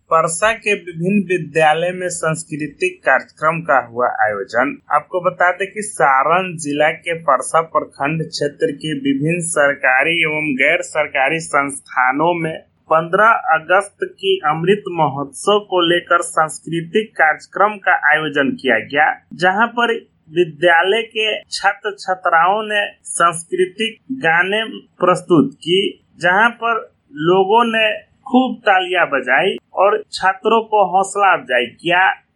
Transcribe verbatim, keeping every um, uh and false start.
परसा के विभिन्न विद्यालय में सांस्कृतिक कार्यक्रम का हुआ आयोजन। आपको बता दें कि सारण जिला के परसा प्रखंड क्षेत्र के विभिन्न सरकारी एवं गैर सरकारी संस्थानों में पंद्रह अगस्त की अमृत महोत्सव को लेकर सांस्कृतिक कार्यक्रम का आयोजन किया गया, जहां पर विद्यालय के छात्र छात्राओं ने सांस्कृतिक गाने प्रस्तुत की, जहां पर लोगों ने खूब तालियां बजाई और छात्रों को हौसला अफजाई किया।